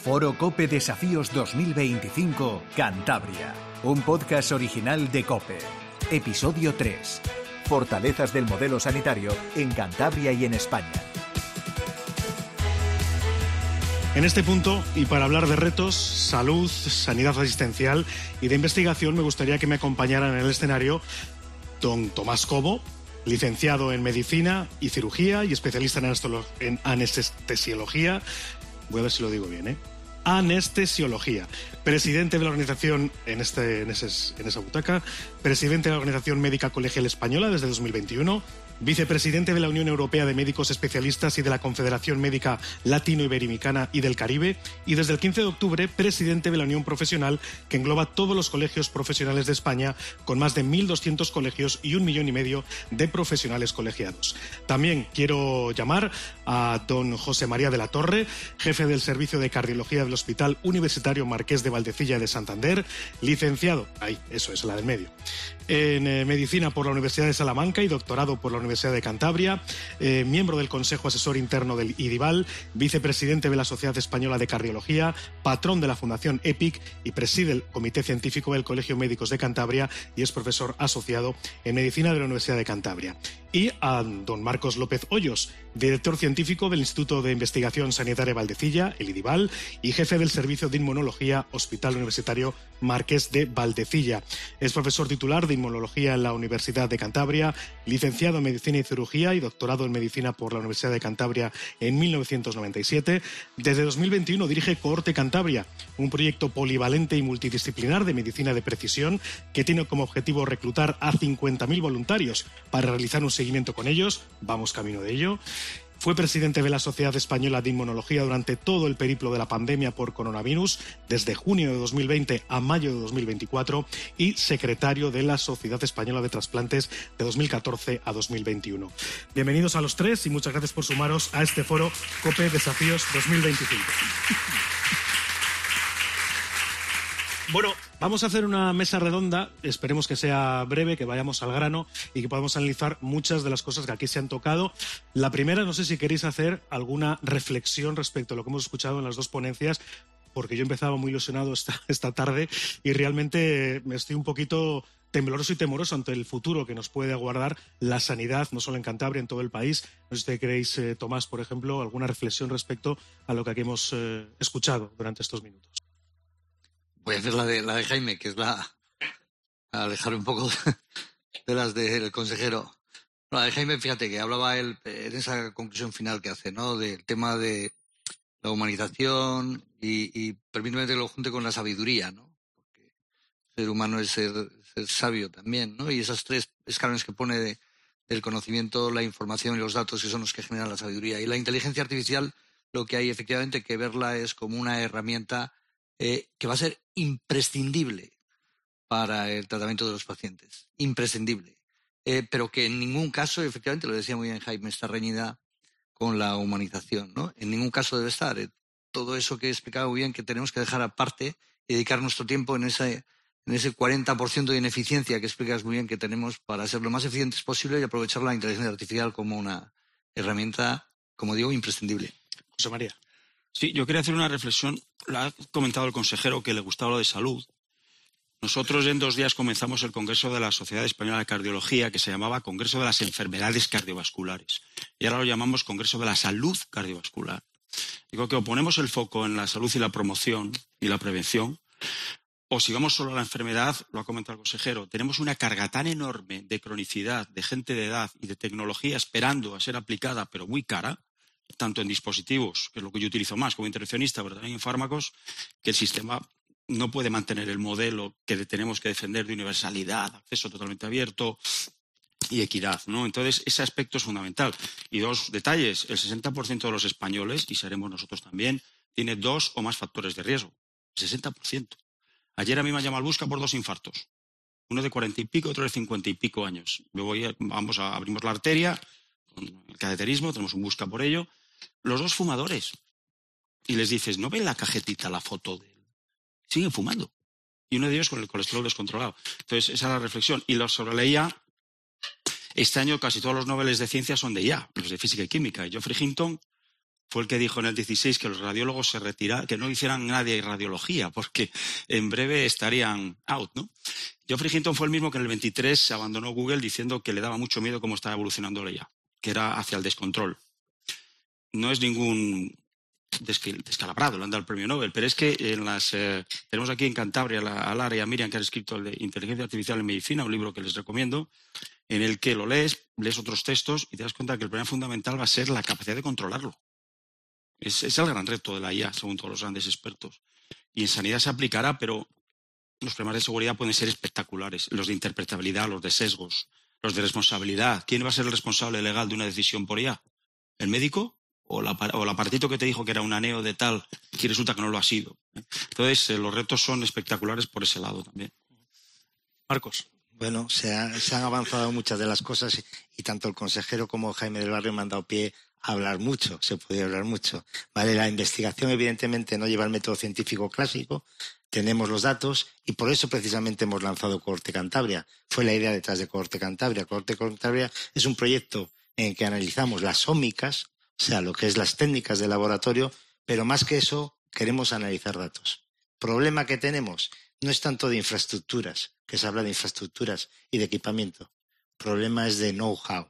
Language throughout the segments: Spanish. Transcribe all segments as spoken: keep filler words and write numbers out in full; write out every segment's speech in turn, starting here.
Foro COPE Desafíos dos mil veinticinco, Cantabria. Un podcast original de COPE. Episodio tres. Fortalezas del modelo sanitario en Cantabria y en España. En este punto, y para hablar de retos, salud, sanidad asistencial y de investigación, me gustaría que me acompañaran en el escenario don Tomás Cobo, licenciado en Medicina y Cirugía y especialista en anestesiología. Voy a ver si lo digo bien, ¿eh? Anestesiología. Presidente de la organización, en, este, en, ese, en esa butaca, presidente de la Organización Médica Colegial Española desde dos mil veintiuno, vicepresidente de la Unión Europea de Médicos Especialistas y de la Confederación Médica Latino-Iberoamericana y del Caribe, y desde el quince de octubre, presidente de la Unión Profesional, que engloba todos los colegios profesionales de España, con más de mil doscientos colegios y un millón y medio de profesionales colegiados. También quiero llamar a don José María de la Torre, jefe del Servicio de Cardiología del Hospital Universitario Marqués de Valdecilla de Santander, licenciado, ahí, eso es la del medio, en eh, Medicina por la Universidad de Salamanca y doctorado por la Universidad de Cantabria, eh, miembro del Consejo Asesor Interno del IDIVAL, vicepresidente de la Sociedad Española de Cardiología, patrón de la Fundación EPIC y preside el Comité Científico del Colegio Médicos de Cantabria y es profesor asociado en Medicina de la Universidad de Cantabria. Y a don Marcos López Hoyos, director científico del Instituto de Investigación Sanitaria Valdecilla, el IDIVAL, y jefe del Servicio de Inmunología Hospital Universitario Marqués de Valdecilla. Es profesor titular de Inmunología en la Universidad de Cantabria, licenciado en Medicina y Cirugía y doctorado en Medicina por la Universidad de Cantabria en mil novecientos noventa y siete. Desde dos mil veintiuno dirige Cohorte Cantabria, un proyecto polivalente y multidisciplinar de medicina de precisión que tiene como objetivo reclutar a cincuenta mil voluntarios para realizar un seguimiento con ellos. Vamos camino de ello. Fue presidente de la Sociedad Española de Inmunología durante todo el periplo de la pandemia por coronavirus, desde junio de dos mil veinte a mayo de dos mil veinticuatro, y secretario de la Sociedad Española de Trasplantes de dos mil catorce a dos mil veintiuno. Bienvenidos a los tres y muchas gracias por sumaros a este foro COPE Desafíos dos mil veinticinco. Bueno, vamos a hacer una mesa redonda, esperemos que sea breve, que vayamos al grano y que podamos analizar muchas de las cosas que aquí se han tocado. La primera, no sé si queréis hacer alguna reflexión respecto a lo que hemos escuchado en las dos ponencias, porque yo empezaba muy ilusionado esta, esta tarde y realmente me estoy un poquito tembloroso y temoroso ante el futuro que nos puede aguardar la sanidad, no solo en Cantabria, en todo el país. No sé si queréis, eh, Tomás, por ejemplo, alguna reflexión respecto a lo que aquí hemos eh, escuchado durante estos minutos. Voy a hacer la de, la de Jaime, que es la... a alejar un poco de las del consejero. La de Jaime, fíjate, que hablaba él en esa conclusión final que hace, ¿no? Del tema de la humanización y, y permíteme que lo junte con la sabiduría, ¿no? Porque el ser humano es ser, ser sabio también, ¿no? Y esos tres escalones que pone de, del conocimiento, la información y los datos, que son los que generan la sabiduría. Y la inteligencia artificial, lo que hay efectivamente que verla es como una herramienta Eh, que va a ser imprescindible para el tratamiento de los pacientes, imprescindible, eh, pero que en ningún caso, efectivamente, lo decía muy bien Jaime, está reñida con la humanización, ¿no? En ningún caso debe estar. Eh, todo eso que he explicado muy bien, que tenemos que dejar aparte y dedicar nuestro tiempo en ese, en ese cuarenta por ciento de ineficiencia que explicas muy bien que tenemos para ser lo más eficientes posible y aprovechar la inteligencia artificial como una herramienta, como digo, imprescindible. José María. Sí, yo quería hacer una reflexión. Lo ha comentado el consejero que le gustaba lo de salud. Nosotros en dos días comenzamos el Congreso de la Sociedad Española de Cardiología, que se llamaba Congreso de las Enfermedades Cardiovasculares. Y ahora lo llamamos Congreso de la Salud Cardiovascular. Digo que o ponemos el foco en la salud y la promoción y la prevención, o si vamos solo a la enfermedad, lo ha comentado el consejero, tenemos una carga tan enorme de cronicidad, de gente de edad y de tecnología esperando a ser aplicada, pero muy cara, tanto en dispositivos, que es lo que yo utilizo más como intervencionista, pero también en fármacos, que el sistema no puede mantener el modelo que tenemos que defender de universalidad, acceso totalmente abierto y equidad, ¿no? Entonces, ese aspecto es fundamental. Y dos detalles, el sesenta por ciento de los españoles, y seremos nosotros también, tiene dos o más factores de riesgo. El sesenta por ciento. Ayer a mí me ha llamado al Busca por dos infartos. Uno de cuarenta y pico, otro de cincuenta y pico años. Me voy a, vamos a abrimos la arteria, el cateterismo, tenemos un Busca por ello. Los dos fumadores. Y les dices, ¿no ven la cajetita, la foto de él? Siguen fumando. Y uno de ellos con el colesterol descontrolado. Entonces, esa es la reflexión. Y lo sobre la I A, este año casi todos los Nobeles de ciencia son de I A, los de física y química. Y Geoffrey Hinton fue el que dijo en el dieciséis que los radiólogos se retiraran, que no hicieran nadie radiología, porque en breve estarían out, ¿no? Geoffrey Hinton fue el mismo que en el veintitrés abandonó Google diciendo que le daba mucho miedo cómo estaba evolucionando la I A, que era hacia el descontrol. No es ningún descalabrado, le han dado el premio Nobel, pero es que en las, eh, tenemos aquí en Cantabria a Lara y a Miriam, que han escrito el de Inteligencia Artificial en Medicina, un libro que les recomiendo, en el que lo lees, lees otros textos y te das cuenta que el problema fundamental va a ser la capacidad de controlarlo. Es, es el gran reto de la I A, según todos los grandes expertos. Y en sanidad se aplicará, pero los problemas de seguridad pueden ser espectaculares. Los de interpretabilidad, los de sesgos, los de responsabilidad. ¿Quién va a ser el responsable legal de una decisión por I A? ¿El médico? ¿O, la, o el aparatito que te dijo que era un aneo de tal y resulta que no lo ha sido? Entonces, eh, los retos son espectaculares por ese lado también. Marcos. Bueno, se, ha, se han avanzado muchas de las cosas y, y tanto el consejero como Jaime del Barrio me han dado pie a hablar mucho, se puede hablar mucho. Vale, la investigación evidentemente no lleva el método científico clásico, tenemos los datos y por eso precisamente hemos lanzado Cohorte Cantabria. Fue la idea detrás de Cohorte Cantabria. Cohorte Cantabria es un proyecto en el que analizamos las ómicas, o sea, lo que es las técnicas de laboratorio, pero más que eso queremos analizar datos. Problema que tenemos no es tanto de infraestructuras, que se habla de infraestructuras y de equipamiento. El problema es de know-how.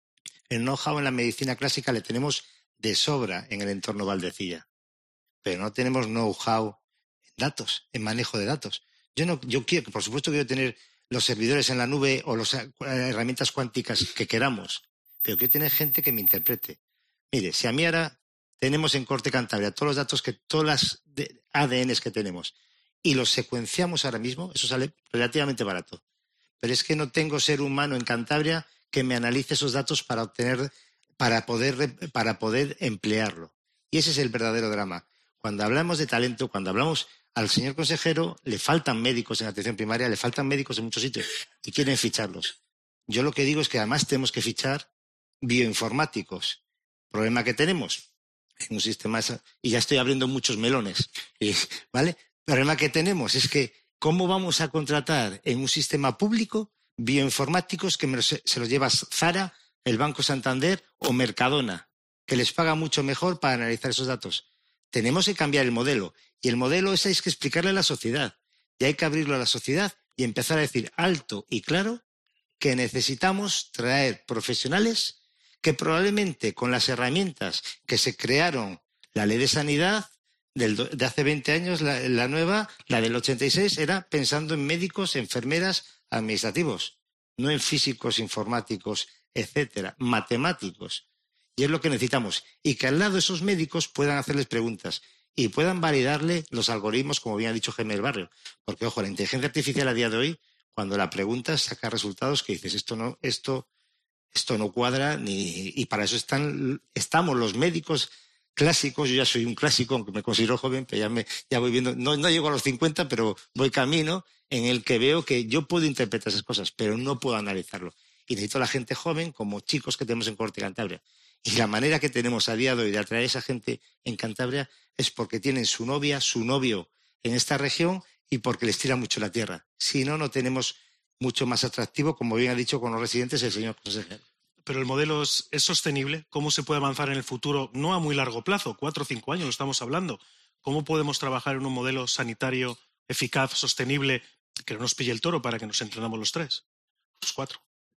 El know-how en la medicina clásica le tenemos de sobra en el entorno Valdecilla, pero no tenemos know-how en datos, en manejo de datos. Yo no, yo quiero, por supuesto quiero tener los servidores en la nube o las herramientas cuánticas que queramos, pero quiero tener gente que me interprete. Mire, si a mí ahora tenemos en Cohorte Cantabria todos los datos, que todas las A D Ns que tenemos y los secuenciamos ahora mismo, eso sale relativamente barato. Pero es que no tengo ser humano en Cantabria que me analice esos datos para obtener, para poder, para poder emplearlo. Y ese es el verdadero drama. Cuando hablamos de talento, cuando hablamos al señor consejero, le faltan médicos en atención primaria, le faltan médicos en muchos sitios y quieren ficharlos. Yo lo que digo es que además tenemos que fichar bioinformáticos. Problema que tenemos en un sistema, y ya estoy abriendo muchos melones, ¿vale? El problema que tenemos es que ¿cómo vamos a contratar en un sistema público bioinformáticos que se los lleva Zara, el Banco Santander o Mercadona, que les paga mucho mejor para analizar esos datos? Tenemos que cambiar el modelo, y el modelo ese hay que explicarle a la sociedad, y hay que abrirlo a la sociedad y empezar a decir alto y claro que necesitamos traer profesionales que probablemente con las herramientas que se crearon, la ley de sanidad del, de hace veinte años, la, la nueva, la del ochenta y seis, era pensando en médicos, enfermeras, administrativos, no en físicos, informáticos, etcétera, matemáticos. Y es lo que necesitamos. Y que al lado de esos médicos puedan hacerles preguntas y puedan validarle los algoritmos, como bien ha dicho Jaime del Barrio. Porque, ojo, la inteligencia artificial a día de hoy, cuando la preguntas, saca resultados que dices, esto no, esto... Esto no cuadra, ni, y para eso están, estamos los médicos clásicos. Yo ya soy un clásico, aunque me considero joven, pero ya, me, ya voy viendo, no, no llego a los cincuenta, pero voy camino en el que veo que yo puedo interpretar esas cosas, pero no puedo analizarlo. Y necesito a la gente joven, como chicos que tenemos en Cohorte Cantabria. Y la manera que tenemos a día de hoy de atraer a esa gente en Cantabria es porque tienen su novia, su novio en esta región y porque les tira mucho la tierra. Si no, no tenemos mucho más atractivo, como bien ha dicho con los residentes el señor consejero. Pero el modelo es, es sostenible. ¿Cómo se puede avanzar en el futuro? No a muy largo plazo, cuatro o cinco años lo estamos hablando. ¿Cómo podemos trabajar en un modelo sanitario eficaz, sostenible, que no nos pille el toro para que nos entrenamos los tres, los cuatro?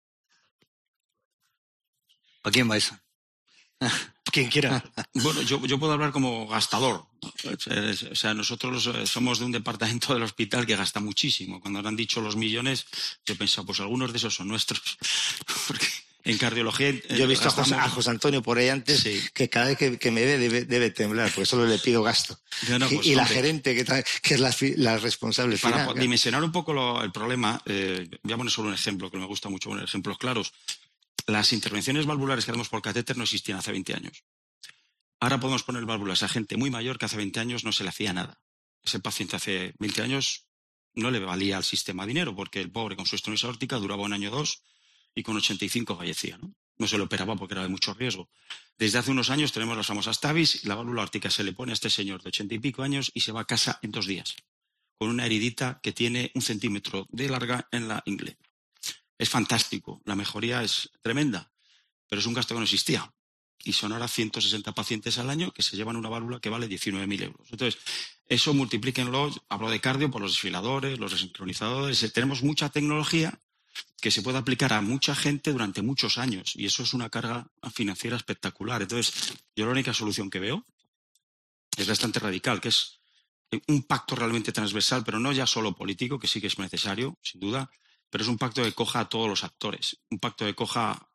¿A quién vais? Quien quiera. Bueno, yo, yo puedo hablar como gastador. O sea, nosotros somos de un departamento del hospital que gasta muchísimo. Cuando han dicho los millones, yo he pensado, pues algunos de esos son nuestros. Porque en cardiología... Yo he visto gastamos... a, José, a José Antonio por ahí antes, sí, que cada vez que, que me ve debe, debe temblar, porque solo le pido gasto. No, pues, y hombre, la gerente, que, que es la, la responsable para final. Para dimensionar un poco lo, el problema, eh, voy a poner solo un ejemplo, que me gusta mucho poner ejemplos claros. Las intervenciones valvulares que hacemos por catéter no existían hace veinte años. Ahora podemos poner válvulas a gente muy mayor que hace veinte años no se le hacía nada. Ese paciente hace veinte años no le valía al sistema dinero porque el pobre con su estenosis aórtica duraba un año o dos y con ochenta y cinco fallecía, ¿no? No se lo operaba porque era de mucho riesgo. Desde hace unos años tenemos las famosas TAVIs y la válvula aórtica se le pone a este señor de ochenta y pico años y se va a casa en dos días con una heridita que tiene un centímetro de larga en la ingle. Es fantástico, la mejoría es tremenda, pero es un gasto que no existía. y son ahora ciento sesenta pacientes al año que se llevan una válvula que vale diecinueve mil euros. Entonces, eso multiplíquenlo, hablo de cardio por los desfiladores, los desincronizadores. Tenemos mucha tecnología que se puede aplicar a mucha gente durante muchos años y eso es una carga financiera espectacular. Entonces, yo la única solución que veo es bastante radical, que es un pacto realmente transversal, pero no ya solo político, que sí que es necesario, sin duda, pero es un pacto que coja a todos los actores, un pacto que coja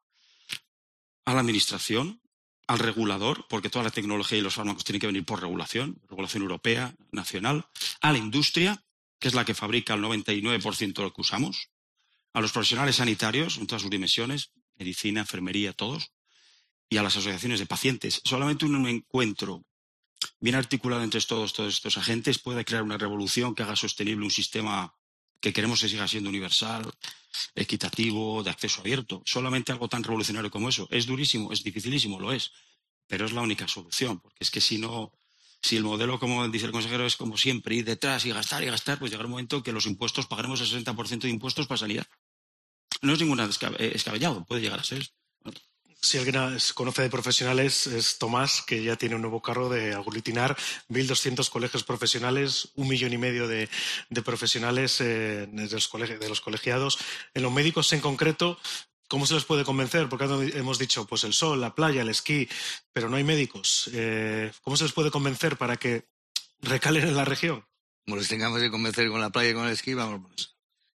a la administración, al regulador, porque toda la tecnología y los fármacos tienen que venir por regulación, regulación europea, nacional, a la industria, que es la que fabrica el noventa y nueve por ciento de lo que usamos, a los profesionales sanitarios en todas sus dimensiones, medicina, enfermería, todos, y a las asociaciones de pacientes. Solamente un encuentro bien articulado entre todos, todos estos agentes puede crear una revolución que haga sostenible un sistema que queremos que siga siendo universal, equitativo, de acceso abierto. Solamente algo tan revolucionario como eso. Es durísimo, es dificilísimo, lo es, pero es la única solución, porque es que si no, si el modelo, como dice el consejero, es como siempre, ir detrás y gastar y gastar, pues llegará un momento en que los impuestos, pagaremos el sesenta por ciento de impuestos para sanidad. No es ningún descabellado, puede llegar a ser. Si alguien conoce de profesionales es Tomás, que ya tiene un nuevo carro de aglutinar mil doscientos colegios profesionales, un millón y medio de, de profesionales eh, de, los colegios, de los colegiados. En los médicos en concreto, ¿cómo se les puede convencer? Porque hemos dicho pues el sol, la playa, el esquí, pero no hay médicos. Eh, ¿Cómo se les puede convencer para que recalen en la región? Como les tengamos que convencer con la playa y con el esquí, vamos.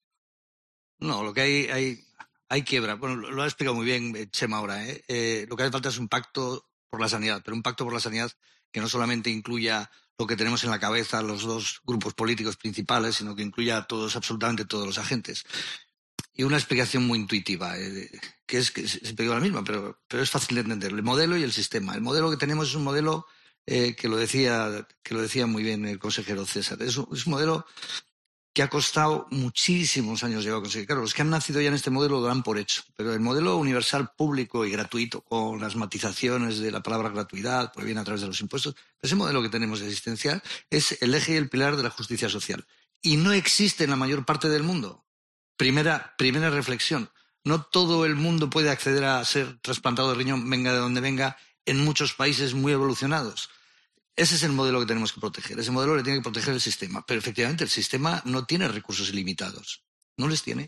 No, lo que hay... hay... Hay quiebra. Bueno, lo ha explicado muy bien Chema ahora. ¿eh? Eh, lo que hace falta es un pacto por la sanidad, pero un pacto por la sanidad que no solamente incluya lo que tenemos en la cabeza los dos grupos políticos principales, sino que incluya a todos, absolutamente todos los agentes. Y una explicación muy intuitiva, eh, que es que siempre digo la misma, pero, pero es fácil de entender. El modelo y el sistema. El modelo que tenemos es un modelo eh, que lo decía, que lo decía muy bien el consejero César. Es un, es un modelo que ha costado muchísimos años llegar a conseguir. Claro, los que han nacido ya en este modelo lo dan por hecho, pero el modelo universal público y gratuito, con las matizaciones de la palabra gratuidad, pues viene a través de los impuestos, ese modelo que tenemos existencial es el eje y el pilar de la justicia social. Y no existe en la mayor parte del mundo. Primera, primera reflexión. No todo el mundo puede acceder a ser trasplantado de riñón, venga de donde venga, en muchos países muy evolucionados. Ese es el modelo que tenemos que proteger. Ese modelo le tiene que proteger el sistema. Pero efectivamente el sistema no tiene recursos ilimitados. No les tiene.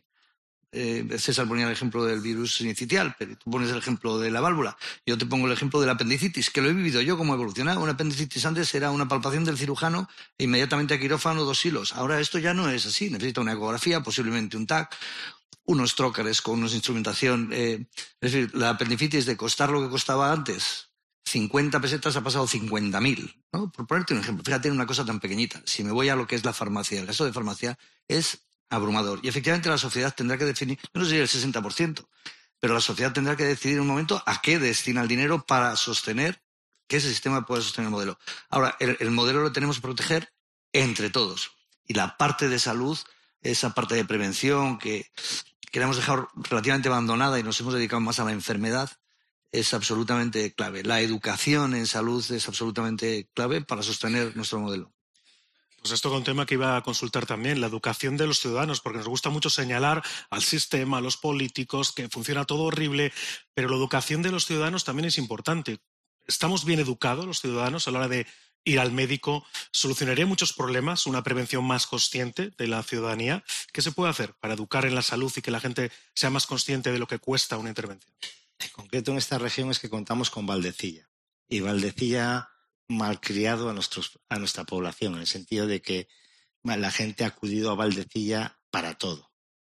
Eh, César ponía el ejemplo del virus sincitial, pero tú pones el ejemplo de la válvula. Yo te pongo el ejemplo de la apendicitis, que lo he vivido yo como evolucionado. Una apendicitis antes era una palpación del cirujano e inmediatamente a quirófano dos hilos. Ahora esto ya no es así. Necesita una ecografía, posiblemente un T A C, unos trócares con una instrumentación. Eh, es decir, la apendicitis de costar lo que costaba antes, cincuenta pesetas ha pasado cincuenta mil, ¿no? Por ponerte un ejemplo, fíjate en una cosa tan pequeñita. Si me voy a lo que es la farmacia, el gasto de farmacia es abrumador. Y efectivamente la sociedad tendrá que definir, yo no sé si el sesenta por ciento, pero la sociedad tendrá que decidir en un momento a qué destina el dinero para sostener que ese sistema pueda sostener el modelo. Ahora, el, el modelo lo tenemos que proteger entre todos. Y la parte de salud, esa parte de prevención que, que la hemos dejado relativamente abandonada y nos hemos dedicado más a la enfermedad, es absolutamente clave. La educación en salud es absolutamente clave para sostener nuestro modelo. Pues esto es un tema que iba a consultar también, la educación de los ciudadanos, porque nos gusta mucho señalar al sistema, a los políticos, que funciona todo horrible, pero la educación de los ciudadanos también es importante. ¿Estamos bien educados los ciudadanos a la hora de ir al médico? ¿Solucionaría muchos problemas una prevención más consciente de la ciudadanía? ¿Qué se puede hacer para educar en la salud y que la gente sea más consciente de lo que cuesta una intervención? En concreto en esta región es que contamos con Valdecilla. Y Valdecilla malcriado a, nuestros, a nuestra población, en el sentido de que la gente ha acudido a Valdecilla para todo.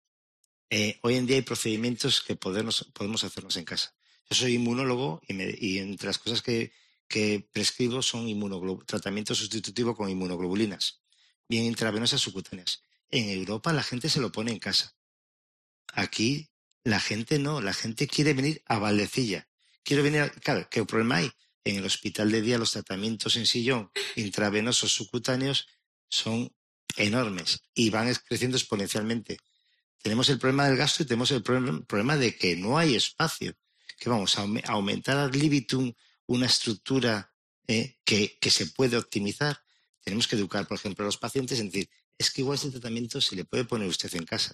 Eh, hoy en día hay procedimientos que podemos, podemos hacernos en casa. Yo soy inmunólogo y, me, y entre las cosas que, que prescribo son tratamiento sustitutivo con inmunoglobulinas, bien intravenosas subcutáneas. En Europa la gente se lo pone en casa. Aquí la gente no, la gente quiere venir a Valdecilla. Quiere venir, a, claro, ¿qué problema hay? En el hospital de día los tratamientos en sillón intravenosos subcutáneos son enormes y van creciendo exponencialmente. Tenemos el problema del gasto y tenemos el problema de que no hay espacio. Que vamos a aumentar ad libitum una estructura eh, que, que se puede optimizar. Tenemos que educar, por ejemplo, a los pacientes en decir, es que igual este tratamiento se le puede poner usted en casa.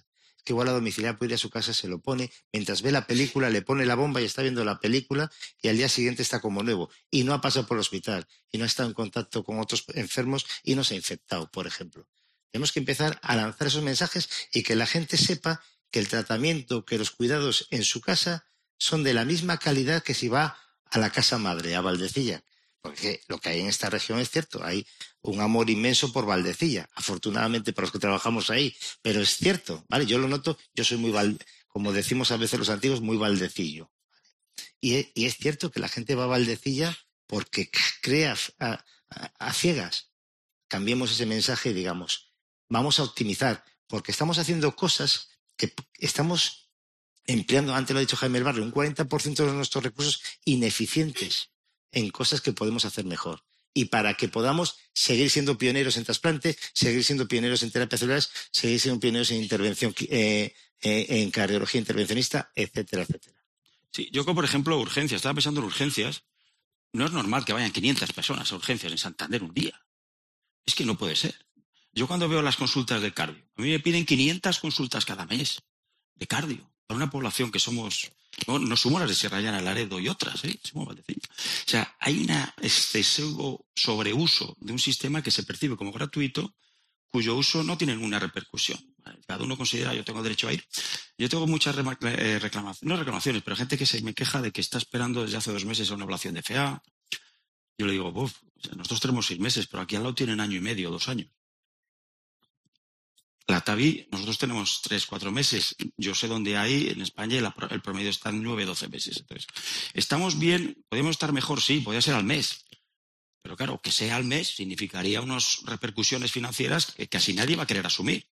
que igual a domiciliar puede ir a su casa, se lo pone, mientras ve la película, le pone la bomba y está viendo la película y al día siguiente está como nuevo y no ha pasado por el hospital y no ha estado en contacto con otros enfermos y no se ha infectado, por ejemplo. Tenemos que empezar a lanzar esos mensajes y que la gente sepa que el tratamiento, que los cuidados en su casa son de la misma calidad que si va a la casa madre, a Valdecilla. Porque lo que hay en esta región es cierto, hay un amor inmenso por Valdecilla, afortunadamente para los que trabajamos ahí, pero es cierto, ¿vale? Yo lo noto, yo soy muy, val, como decimos a veces los antiguos, muy valdecillo. Y es, y es cierto que la gente va a Valdecilla porque crea a, a, a ciegas. Cambiemos ese mensaje y digamos, vamos a optimizar, porque estamos haciendo cosas que estamos empleando, antes lo ha dicho Jaime del Barrio, un cuarenta por ciento de nuestros recursos ineficientes en cosas que podemos hacer mejor. Y para que podamos seguir siendo pioneros en trasplante, seguir siendo pioneros en terapias celulares, seguir siendo pioneros en intervención, eh, eh, en cardiología intervencionista, etcétera, etcétera. Sí, yo, como por ejemplo, urgencias, estaba pensando en urgencias. No es normal que vayan quinientas personas a urgencias en Santander un día. Es que no puede ser. Yo cuando veo las consultas de cardio, a mí me piden quinientas consultas cada mes de cardio, para una población que somos, no, no sumo las de Sierra Llana, Laredo y otras, ¿eh? Somos Valdecilla. O sea, hay un excesivo sobreuso de un sistema que se percibe como gratuito, cuyo uso no tiene ninguna repercusión. Cada uno considera, yo tengo derecho a ir. Yo tengo muchas reclamaciones, no reclamaciones, pero gente que se me queja de que está esperando desde hace dos meses a una ablación de F A. Yo le digo, Uf, o sea, nosotros tenemos seis meses, pero aquí al lado tienen año y medio, dos años. La T A V I, nosotros tenemos tres, cuatro meses. Yo sé dónde hay, en España el, el promedio está en nueve, doce meses. Entonces, ¿estamos bien? ¿Podemos estar mejor? Sí, podría ser al mes. Pero claro, que sea al mes significaría unas repercusiones financieras que casi nadie va a querer asumir.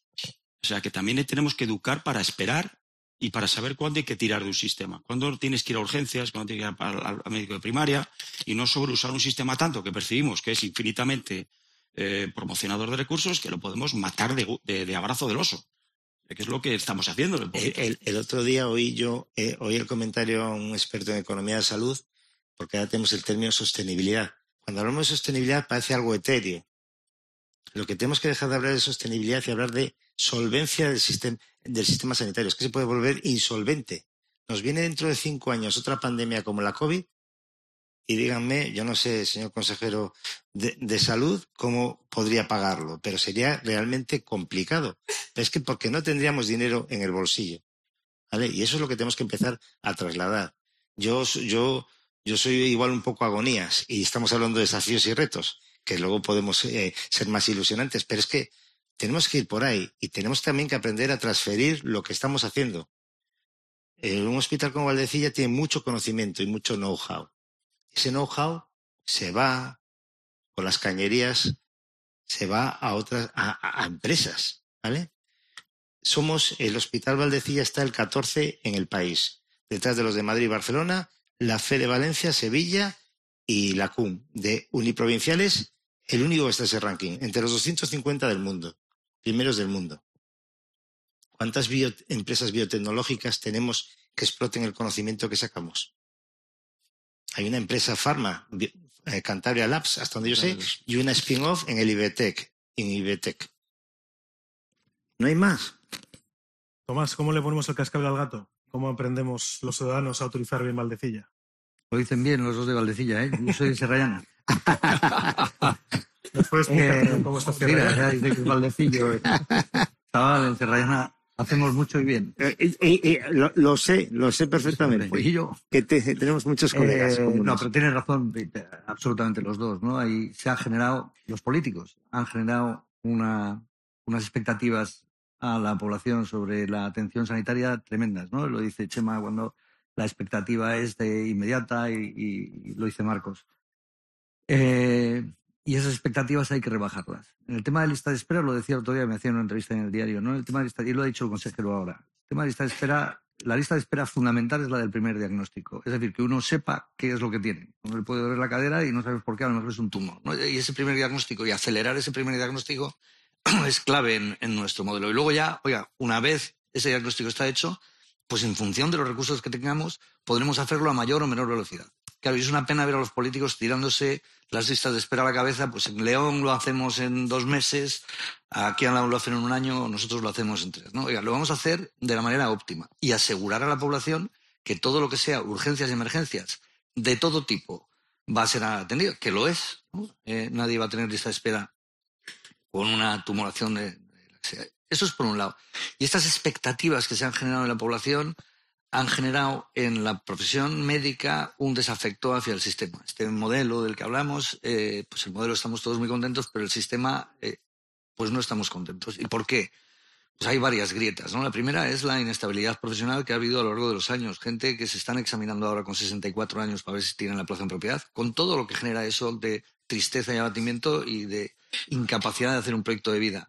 O sea, que también tenemos que educar para esperar y para saber cuándo hay que tirar de un sistema. Cuándo tienes que ir a urgencias, cuándo tienes que ir al, al médico de primaria y no sobreusar un sistema tanto que percibimos que es infinitamente eh, promocionador de recursos que lo podemos matar de, de, de abrazo del oso. Que es lo que estamos haciendo. El, el, el otro día oí yo, eh, oí el comentario a un experto en economía de salud, porque ahora tenemos el término sostenibilidad. Cuando hablamos de sostenibilidad parece algo etéreo. Lo que tenemos que dejar de hablar de sostenibilidad y hablar de solvencia del sistema, del sistema sanitario. Es que se puede volver insolvente. Nos viene dentro de cinco años otra pandemia como la COVID y díganme, yo no sé, señor consejero de, de salud, cómo podría pagarlo, pero sería realmente complicado. Pero es que porque no tendríamos dinero en el bolsillo, ¿vale? Y eso es lo que tenemos que empezar a trasladar. Yo, yo, yo soy igual un poco agonías y estamos hablando de desafíos y retos, que luego podemos eh, ser más ilusionantes, pero es que tenemos que ir por ahí y tenemos también que aprender a transferir lo que estamos haciendo. Eh, un hospital como Valdecilla tiene mucho conocimiento y mucho know-how. Ese know-how se va con las cañerías, se va a otras, a, a empresas, ¿vale? Somos, el Hospital Valdecilla está el catorce en el país, detrás de los de Madrid y Barcelona, la F E de Valencia, Sevilla y la C U M. De uniprovinciales, el único que está en ese ranking, entre los doscientos cincuenta del mundo, primeros del mundo. ¿Cuántas bio, empresas biotecnológicas tenemos que exploten el conocimiento que sacamos? Hay una empresa Pharma, eh, Cantabria Labs, hasta donde yo sé, y una spin-off en el Ibetec, en Ibetec. No hay más. Tomás, ¿cómo le ponemos el cascabel al gato? ¿Cómo aprendemos los ciudadanos a utilizar bien Valdecilla? Lo dicen bien los dos de Valdecilla, ¿eh? Yo soy de Sierra Llana. ¿Nos puedes explicar eh, cómo está Sierra Llana? Mira, dice que es Valdecillo. Eh. Chaval, en Sierra Llana hacemos mucho y bien. Eh, eh, eh, lo, lo sé, lo sé perfectamente. Y yo. Que te, tenemos muchos colegas. Eh, no, pero tienes razón, absolutamente los dos, ¿no? Ahí se han generado, los políticos han generado una, unas expectativas a la población sobre la atención sanitaria tremendas, ¿no? Lo dice Chema cuando la expectativa es de inmediata y, y, y lo dice Marcos. Eh, y esas expectativas hay que rebajarlas. En el tema de lista de espera, lo decía el otro día, me hacía una entrevista en el diario, ¿no? El tema de lista, y lo ha dicho el consejero ahora. El tema de lista de espera, la lista de espera fundamental es la del primer diagnóstico. Es decir, que uno sepa qué es lo que tiene. Uno le puede doler la cadera y no sabes por qué, a lo mejor es un tumor, ¿no? Y ese primer diagnóstico y acelerar ese primer diagnóstico es clave en, en nuestro modelo. Y luego ya, oiga, una vez ese diagnóstico está hecho, pues en función de los recursos que tengamos, podremos hacerlo a mayor o menor velocidad. Claro, y es una pena ver a los políticos tirándose las listas de espera a la cabeza. Pues en León lo hacemos en dos meses, aquí al lado lo hacen en un año, nosotros lo hacemos en tres, ¿no? Oiga, lo vamos a hacer de la manera óptima y asegurar a la población que todo lo que sea urgencias y emergencias de todo tipo va a ser atendido, que lo es, ¿no? Eh, nadie va a tener lista de espera con una tumoración de, de la que sea. Eso es por un lado. Y estas expectativas que se han generado en la población han generado en la profesión médica un desafecto hacia el sistema. Este modelo del que hablamos, eh, pues el modelo estamos todos muy contentos, pero el sistema, eh, pues no estamos contentos. ¿Y por qué? Pues hay varias grietas, ¿no? La primera es la inestabilidad profesional que ha habido a lo largo de los años. Gente que se están examinando ahora con sesenta y cuatro años para ver si tienen la plaza en propiedad, con todo lo que genera eso de tristeza y abatimiento y de incapacidad de hacer un proyecto de vida.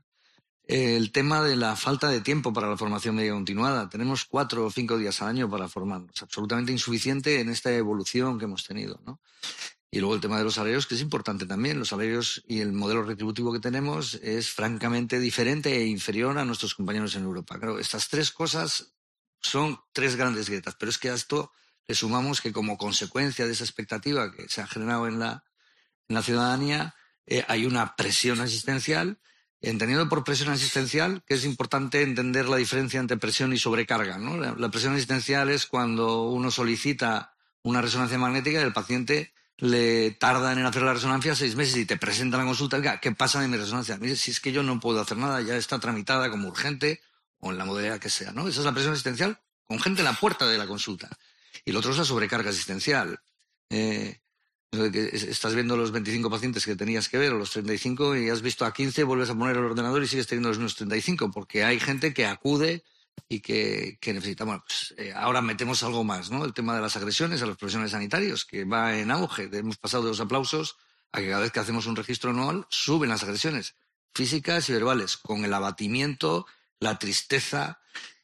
El tema de la falta de tiempo para la formación médica continuada. Tenemos cuatro o cinco días al año para formarnos. Absolutamente insuficiente en esta evolución que hemos tenido, ¿no? Y luego el tema de los salarios, que es importante también. Los salarios y el modelo retributivo que tenemos es francamente diferente e inferior a nuestros compañeros en Europa. Claro, estas tres cosas son tres grandes grietas, pero es que a esto le sumamos que como consecuencia de esa expectativa que se ha generado en la, en la ciudadanía, eh, hay una presión asistencial. Entendiendo por presión asistencial, que es importante entender la diferencia entre presión y sobrecarga, ¿no? La, la presión asistencial es cuando uno solicita una resonancia magnética y el paciente le tarda en hacer la resonancia seis meses y te presenta la consulta. Oiga, ¿qué pasa de mi resonancia? Mire, si es que yo no puedo hacer nada, ya está tramitada como urgente o en la modalidad que sea, ¿no? Esa es la presión asistencial con gente en la puerta de la consulta. Y lo otro es la sobrecarga asistencial. Eh, que estás viendo los veinticinco pacientes que tenías que ver o los treinta y cinco y has visto a quince, vuelves a poner el ordenador y sigues teniendo los mismos treinta y cinco porque hay gente que acude y que, que necesita. Bueno, pues eh, ahora metemos algo más, ¿no? El tema de las agresiones a los profesionales sanitarios, que va en auge. Hemos pasado de los aplausos a que cada vez que hacemos un registro anual suben las agresiones físicas y verbales, con el abatimiento, la tristeza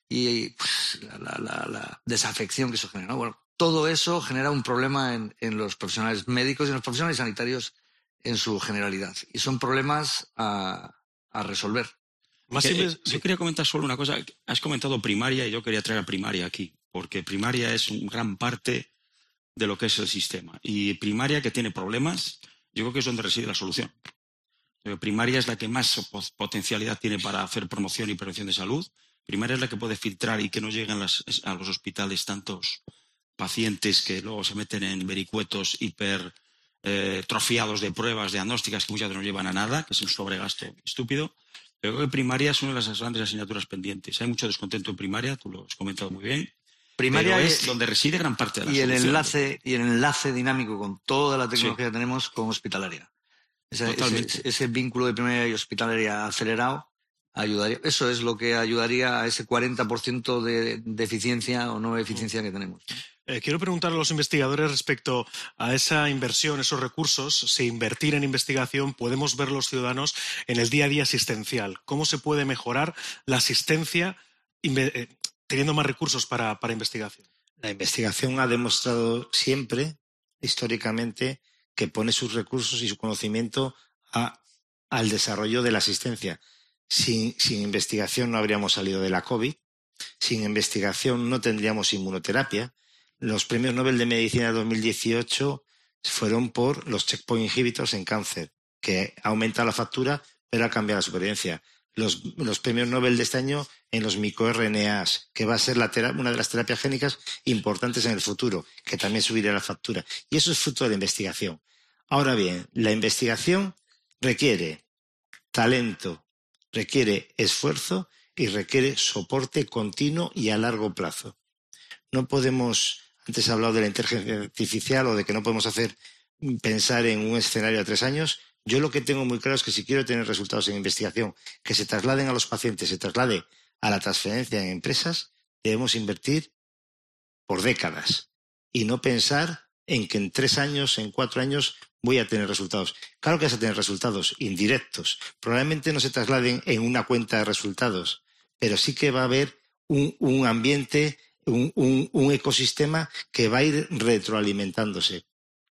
y pues, la, la, la, la desafección que eso genera, ¿no? Bueno, todo eso genera un problema en, en los profesionales médicos y en los profesionales sanitarios en su generalidad. Y son problemas a, a resolver. Más que, eh, yo quería comentar solo una cosa. Has comentado primaria y yo quería traer a primaria aquí, porque primaria es una gran parte de lo que es el sistema. Y primaria que tiene problemas, yo creo que es donde reside la solución. Primaria es la que más potencialidad tiene para hacer promoción y prevención de salud. Primaria es la que puede filtrar y que no lleguen las, a los hospitales tantos pacientes que luego se meten en vericuetos hiper eh, trofiados de pruebas diagnósticas que muchas veces no llevan a nada, que es un sobregasto estúpido. Pero creo que primaria es una de las grandes asignaturas pendientes. Hay mucho descontento en primaria, tú lo has comentado muy bien. Primaria pero es, es donde reside gran parte de la y el solución. enlace Y el enlace dinámico con toda la tecnología sí. que tenemos con hospitalaria. Ese, ese, ese vínculo de primaria y hospitalaria acelerado ayudaría. Eso es lo que ayudaría a ese cuarenta por ciento de, de eficiencia o no eficiencia que tenemos. Eh, quiero preguntar a los investigadores respecto a esa inversión, esos recursos, si invertir en investigación podemos ver los ciudadanos en el día a día asistencial. ¿Cómo se puede mejorar la asistencia eh, teniendo más recursos para, para investigación? La investigación ha demostrado siempre, históricamente, que pone sus recursos y su conocimiento a, al desarrollo de la asistencia. Sin, sin investigación no habríamos salido de la COVID, sin investigación no tendríamos inmunoterapia. Los premios Nobel de Medicina de dos mil dieciocho fueron por los checkpoint inhibitors en cáncer, que aumenta la factura pero ha cambiado la supervivencia. Los, los premios Nobel de este año en los microRNAs, que va a ser la terapia, una de las terapias génicas importantes en el futuro, que también subirá la factura. Y eso es fruto de la investigación. Ahora bien, la investigación requiere talento, requiere esfuerzo y requiere soporte continuo y a largo plazo. No podemos, antes he hablado de la inteligencia artificial o de que no podemos hacer pensar en un escenario a tres años. Yo lo que tengo muy claro es que si quiero tener resultados en investigación que se trasladen a los pacientes, se traslade a la transferencia en empresas, debemos invertir por décadas y no pensar en que en tres años, en cuatro años voy a tener resultados. Claro que vas a tener resultados indirectos. Probablemente no se trasladen en una cuenta de resultados, pero sí que va a haber un, un ambiente, un, un, un ecosistema que va a ir retroalimentándose.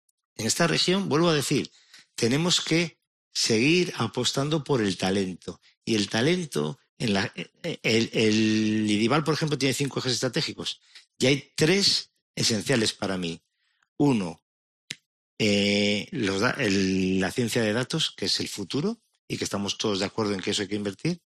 En esta región, vuelvo a decir, tenemos que seguir apostando por el talento. Y el talento, en la, el, el IDIVAL, por ejemplo, tiene cinco ejes estratégicos. Y hay tres esenciales para mí. Uno, eh, los da, el, la ciencia de datos, que es el futuro, y que estamos todos de acuerdo en que eso hay que invertir.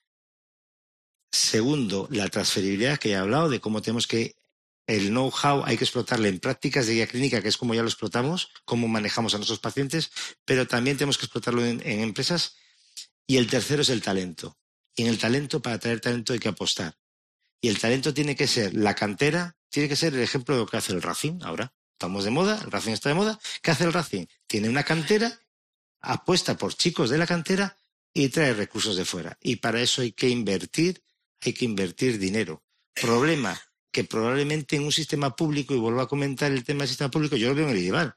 Segundo, la transferibilidad, que ya he hablado, de cómo tenemos que, el know-how hay que explotarle en prácticas de guía clínica, que es como ya lo explotamos, cómo manejamos a nuestros pacientes, pero también tenemos que explotarlo en, en empresas. Y el tercero es el talento. Y en el talento, para traer talento hay que apostar. Y el talento tiene que ser la cantera, tiene que ser el ejemplo de lo que hace el Racing ahora. Estamos de moda, el Racing está de moda. ¿Qué hace el Racing? Tiene una cantera, apuesta por chicos de la cantera y trae recursos de fuera. Y para eso hay que invertir, hay que invertir dinero. Problema, que probablemente en un sistema público, y vuelvo a comentar el tema del sistema público, yo lo veo en el IDIVAL.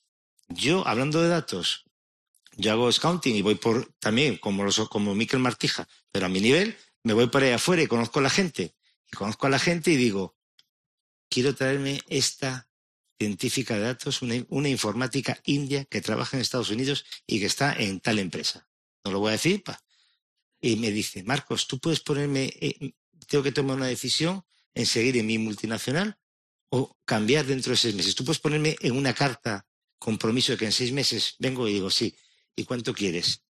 Yo, hablando de datos, yo hago scouting y voy por, también, como, los, como Miquel Martija, pero a mi nivel, me voy por ahí afuera y conozco a la gente. Y conozco a la gente y digo, quiero traerme esta científica de datos, una, una informática india que trabaja en Estados Unidos y que está en tal empresa. No lo voy a decir, pa. Y me dice, Marcos, tú puedes ponerme, eh, tengo que tomar una decisión en seguir en mi multinacional o cambiar dentro de seis meses. Tú puedes ponerme en una carta compromiso de que en seis meses vengo y digo, sí. ¿Y cuánto quieres?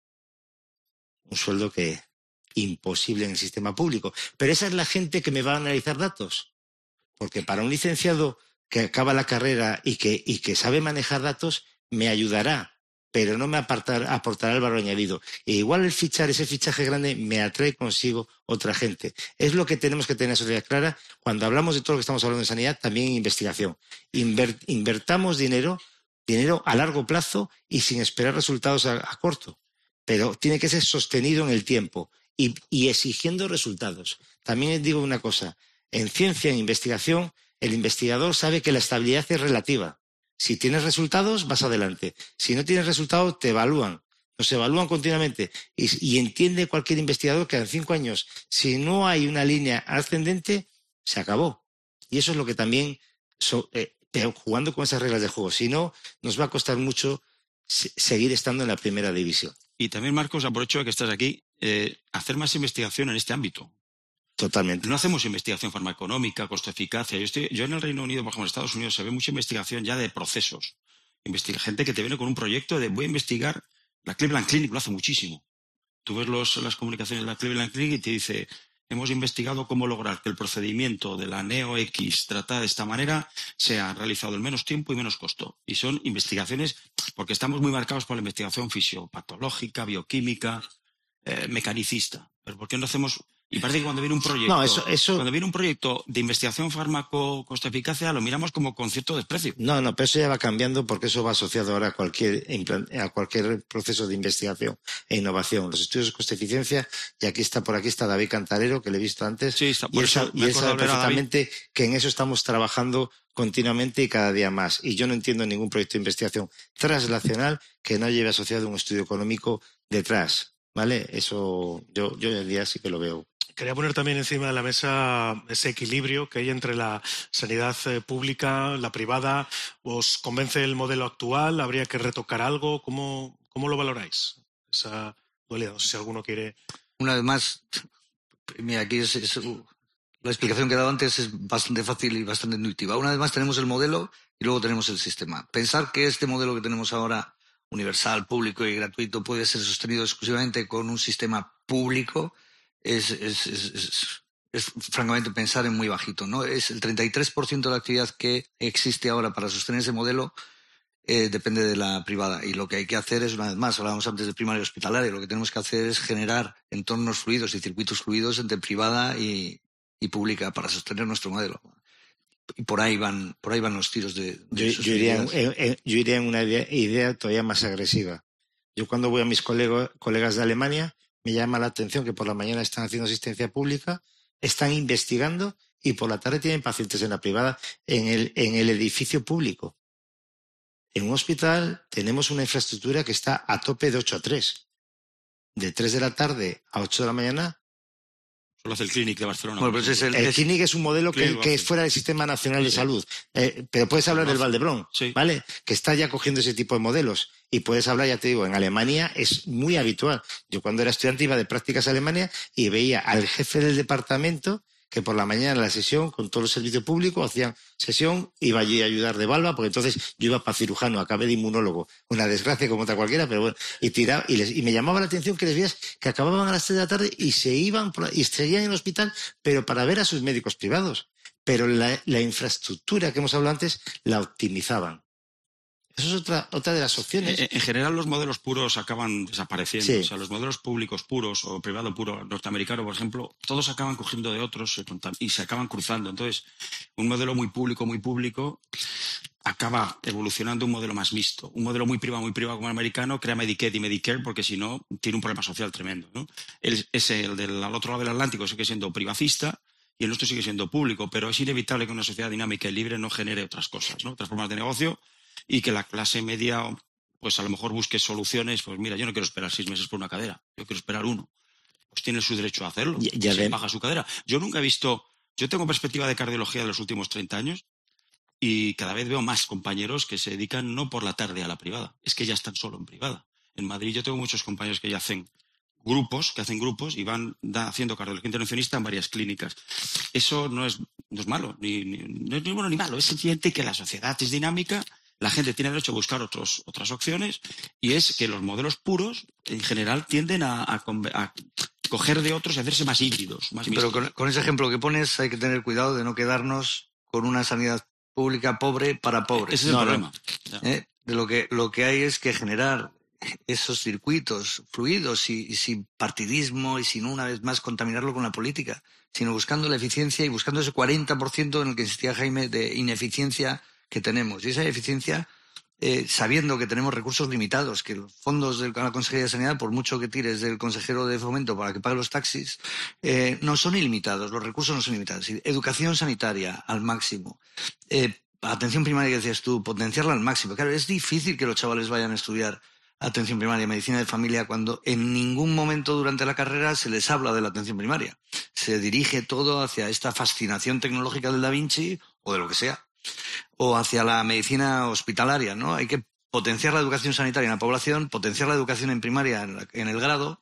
Un sueldo que imposible en el sistema público. Pero esa es la gente que me va a analizar datos. Porque para un licenciado que acaba la carrera y que, y que sabe manejar datos, me ayudará, pero no me aportará, aportará el valor añadido. E igual el fichar, ese fichaje grande, me atrae consigo otra gente. Es lo que tenemos que tener en la sociedad clara. Cuando hablamos de todo lo que estamos hablando de sanidad, también en investigación. Inver, invertamos dinero, dinero a largo plazo y sin esperar resultados a, a corto. Pero tiene que ser sostenido en el tiempo y, y exigiendo resultados. También les digo una cosa. En ciencia, en investigación, el investigador sabe que la estabilidad es relativa. Si tienes resultados, vas adelante. Si no tienes resultados, te evalúan. Nos evalúan continuamente. Y, y entiende cualquier investigador que en cinco años, si no hay una línea ascendente, se acabó. Y eso es lo que también, so, eh, jugando con esas reglas de juego. Si no, nos va a costar mucho se, seguir estando en la primera división. Y también, Marcos, aprovecho de que estás aquí, eh, hacer más investigación en este ámbito. Totalmente. No hacemos investigación farmaconómica, costo-eficacia. Yo, estoy, yo en el Reino Unido, por ejemplo, en Estados Unidos, se ve mucha investigación ya de procesos. Investiga, gente que te viene con un proyecto de voy a investigar. La Cleveland Clinic lo hace muchísimo. Tú ves los, las comunicaciones de la Cleveland Clinic y te dice, hemos investigado cómo lograr que el procedimiento de la Neo-X tratada de esta manera sea realizado en menos tiempo y menos costo. Y son investigaciones, porque estamos muy marcados por la investigación fisiopatológica, bioquímica, eh, mecanicista. Pero ¿por qué no hacemos...? Y parece que cuando viene un proyecto, no, eso, eso... cuando viene un proyecto de investigación fármaco costo-eficacia, lo miramos como con cierto desprecio. No, no, pero eso ya va cambiando porque eso va asociado ahora a cualquier, a cualquier proceso de investigación e innovación. Los estudios de costo-eficiencia, y aquí está, por aquí está David Cantarero, que le he visto antes, sí, está, y él, eso, y él sabe perfectamente que en eso estamos trabajando continuamente y cada día más. Y yo no entiendo ningún proyecto de investigación translacional que no lleve asociado un estudio económico detrás, ¿vale? Eso yo, yo el día sí que lo veo. Quería poner también encima de la mesa ese equilibrio que hay entre la sanidad pública, la privada. ¿Os convence el modelo actual? ¿Habría que retocar algo? ¿Cómo, cómo lo valoráis? Esa dualidad. No sé si alguno quiere... Una vez más, mira, aquí es, es, la explicación que he dado antes es bastante fácil y bastante intuitiva. Una vez más tenemos el modelo y luego tenemos el sistema. Pensar que este modelo que tenemos ahora, universal, público y gratuito, puede ser sostenido exclusivamente con un sistema público... Es, es, es, es, es francamente pensar en muy bajito, ¿no? Es el treinta y tres por ciento de la actividad que existe ahora para sostener ese modelo eh, depende de la privada. Y lo que hay que hacer es, una vez más, hablábamos antes de primario hospitalario, lo que tenemos que hacer es generar entornos fluidos y circuitos fluidos entre privada y, y pública para sostener nuestro modelo. Y por ahí van, por ahí van los tiros de, de yo, yo, iría en, en, yo iría en una idea, idea todavía más agresiva. Yo cuando voy a mis colega, colegas de Alemania, me llama la atención que por la mañana están haciendo asistencia pública, están investigando y por la tarde tienen pacientes en la privada en el, en el edificio público. En un hospital tenemos una infraestructura que está a tope de ocho a tres. De tres de la tarde a ocho de la mañana. Solo hace el Clínic de Barcelona. Bueno, pues es el, el es, Clínic es un modelo que, que es fuera del Sistema Nacional de sí. Salud. Eh, pero puedes hablar del Valdebrón, sí. ¿vale? Que está ya cogiendo ese tipo de modelos. Y puedes hablar, ya te digo, en Alemania es muy habitual. Yo cuando era estudiante iba de prácticas a Alemania y veía al jefe del departamento que por la mañana en la sesión, con todo el servicio público, hacían sesión, iba allí a ayudar de balba, porque entonces yo iba para cirujano, acabé de inmunólogo, una desgracia como otra cualquiera, pero bueno, y tiraba, y, les, y me llamaba la atención que les veías que acababan a las tres de la tarde y se iban, por, y seguían en el hospital, pero para ver a sus médicos privados. Pero la, la infraestructura que hemos hablado antes la optimizaban. Eso es otra, otra de las opciones. En, en general, los modelos puros acaban desapareciendo. Sí. O sea, los modelos públicos puros o privado puro norteamericano, por ejemplo, todos acaban cogiendo de otros y se acaban cruzando. Entonces, un modelo muy público, muy público, acaba evolucionando un modelo más mixto. Un modelo muy privado, muy privado como el americano, crea Medicaid y Medicare porque si no, tiene un problema social tremendo, ¿no? El, ese, el del al otro lado del Atlántico, sigue siendo privacista y el nuestro sigue siendo público, pero es inevitable que una sociedad dinámica y libre no genere otras cosas, ¿no? Otras formas de negocio. Y que la clase media, pues a lo mejor busque soluciones. Pues mira, yo no quiero esperar seis meses por una cadera, yo quiero esperar uno. Pues tiene su derecho a hacerlo, ya, ya se baja su cadera. Yo nunca he visto, yo tengo perspectiva de cardiología de los últimos treinta años y cada vez veo más compañeros que se dedican no por la tarde a la privada, es que ya están solo en privada. En Madrid yo tengo muchos compañeros que ya hacen grupos, que hacen grupos y van da, haciendo cardiología intervencionista en varias clínicas. Eso no es, no es malo, ni, ni, no es ni bueno ni malo, es sencillamente que la sociedad es dinámica. La gente tiene derecho a buscar otros, otras opciones y es que los modelos puros, en general, tienden a, a, a coger de otros y hacerse más híbridos. Más sí, pero con, con ese ejemplo que pones hay que tener cuidado de no quedarnos con una sanidad pública pobre para pobres. Ese es el no, problema. No. ¿Eh? De lo, que, lo que hay es que generar esos circuitos fluidos y, y sin partidismo y sin una vez más contaminarlo con la política, sino buscando la eficiencia y buscando ese cuarenta por ciento en el que insistía Jaime de ineficiencia que tenemos. Y esa eficiencia, eh, sabiendo que tenemos recursos limitados, que los fondos de la Consejería de Sanidad, por mucho que tires del consejero de Fomento para que pague los taxis, eh, no son ilimitados, los recursos no son ilimitados. Educación sanitaria al máximo. Eh, atención primaria, que decías tú, potenciarla al máximo. Claro, es difícil que los chavales vayan a estudiar atención primaria, medicina de familia, cuando en ningún momento durante la carrera se les habla de la atención primaria. Se dirige todo hacia esta fascinación tecnológica del Da Vinci o de lo que sea, o hacia la medicina hospitalaria, ¿no? Hay que potenciar la educación sanitaria en la población, potenciar la educación en primaria en, la, en el grado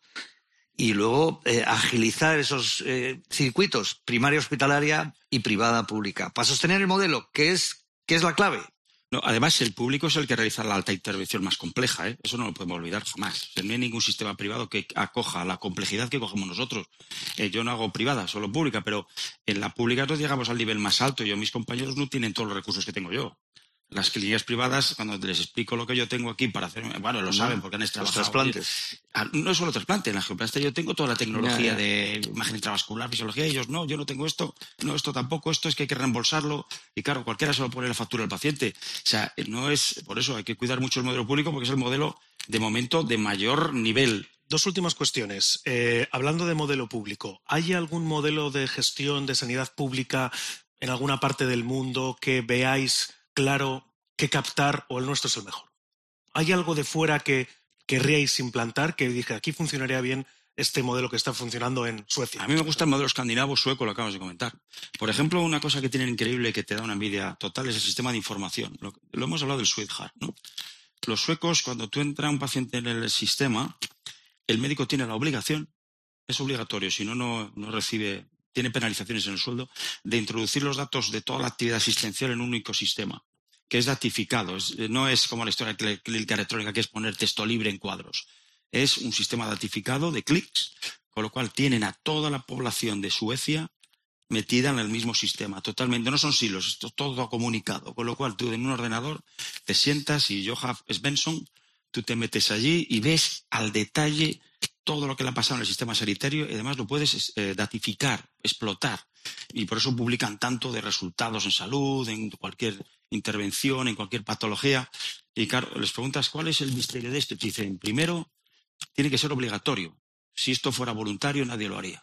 y luego eh, agilizar esos eh, circuitos primaria hospitalaria y privada pública para sostener el modelo, que es, que es la clave. No, además, el público es el que realiza la alta intervención más compleja, ¿eh? Eso no lo podemos olvidar jamás. O sea, no hay ningún sistema privado que acoja la complejidad que cogemos nosotros. Eh, yo no hago privada, solo pública, pero en la pública no llegamos al nivel más alto. Yo, mis compañeros no tienen todos los recursos que tengo yo. Las clínicas privadas, cuando les explico lo que yo tengo aquí para hacer, bueno, lo saben porque han trabajado. Los trasplantes. No es solo trasplante, en la angioplastia yo tengo toda la tecnología ya, ya. de imagen intravascular, fisiología, ellos no, yo no tengo esto, no, esto tampoco, esto es que hay que reembolsarlo, y claro, cualquiera se lo pone la factura al paciente. O sea, no es, por eso hay que cuidar mucho el modelo público porque es el modelo, de momento, de mayor nivel. Dos últimas cuestiones. Eh, hablando de modelo público, ¿hay algún modelo de gestión de sanidad pública en alguna parte del mundo que veáis claro que captar o el nuestro es el mejor? ¿Hay algo de fuera que querríais implantar, que dije, aquí funcionaría bien este modelo que está funcionando en Suecia? A mí me gusta el modelo escandinavo sueco, lo acabas de comentar. Por ejemplo, una cosa que tienen increíble que te da una envidia total es el sistema de información. Lo, lo hemos hablado del Sweetheart, ¿no? Los suecos, cuando tú entras un paciente en el sistema, el médico tiene la obligación, es obligatorio, si no, no, no recibe, tiene penalizaciones en el sueldo, de introducir los datos de toda la actividad asistencial en un único sistema, que es datificado. Es, no es como la historia clínica electrónica, que es poner texto libre en cuadros. Es un sistema datificado de clics, con lo cual tienen a toda la población de Suecia metida en el mismo sistema, totalmente. No son silos, esto todo comunicado, con lo cual tú en un ordenador te sientas y Johan Svensson, tú te metes allí y ves al detalle todo lo que le ha pasado en el sistema sanitario y además lo puedes eh, datificar, explotar. Y por eso publican tanto de resultados en salud, en cualquier intervención, en cualquier patología. Y claro, les preguntas cuál es el misterio de esto. Y te dicen, primero, tiene que ser obligatorio. Si esto fuera voluntario, nadie lo haría.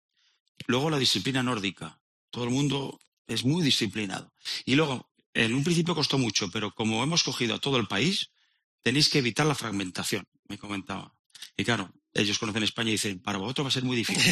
Luego la disciplina nórdica. Todo el mundo es muy disciplinado. Y luego, en un principio costó mucho, pero como hemos cogido a todo el país, tenéis que evitar la fragmentación, me comentaba. Y claro, ellos conocen España y dicen, para vosotros va a ser muy difícil.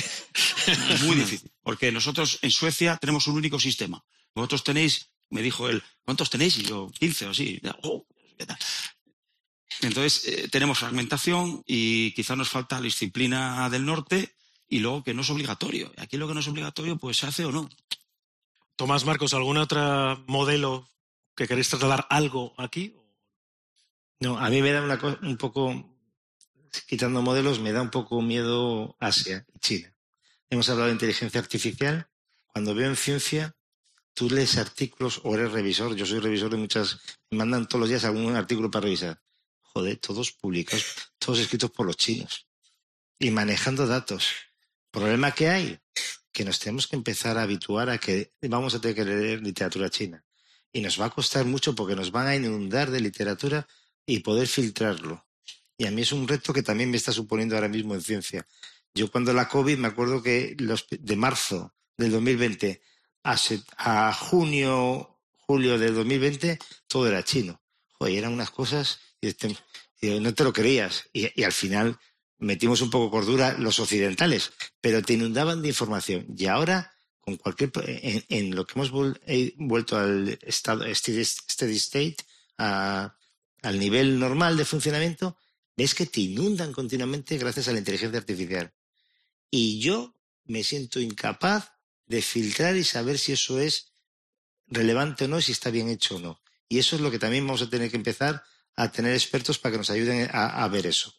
Muy difícil. Porque nosotros en Suecia tenemos un único sistema. Vosotros tenéis, me dijo él, ¿cuántos tenéis? Y yo, quince o así. Oh, ¿qué tal? Entonces, eh, tenemos fragmentación y quizá nos falta la disciplina del norte y luego que no es obligatorio. Aquí lo que no es obligatorio, pues se hace o no. Tomás, Marcos, ¿algún otro modelo que queréis trasladar algo aquí? No, a mí me da una cosa, un poco, quitando modelos, me da un poco miedo Asia y China. Hemos hablado de inteligencia artificial. Cuando veo en ciencia, tú lees artículos o eres revisor. Yo soy revisor de muchas, me mandan todos los días algún artículo para revisar. Joder, todos publicados, todos escritos por los chinos y manejando datos. ¿Problema que hay? Que nos tenemos que empezar a habituar a que vamos a tener que leer literatura china. Y nos va a costar mucho porque nos van a inundar de literatura y poder filtrarlo. Y a mí es un reto que también me está suponiendo ahora mismo en ciencia. Yo cuando la COVID, me acuerdo que los, de marzo del dos mil veinte a, a junio, julio del dos mil veinte, todo era chino. Joder, eran unas cosas y, este, y no te lo creías. Y, y al final metimos un poco cordura los occidentales, pero te inundaban de información. Y ahora, con cualquier en, en lo que hemos vuelto al estado steady state, a, al nivel normal de funcionamiento, ves que te inundan continuamente gracias a la inteligencia artificial. Y yo me siento incapaz de filtrar y saber si eso es relevante o no, si está bien hecho o no. Y eso es lo que también vamos a tener que empezar a tener expertos para que nos ayuden a, a ver eso.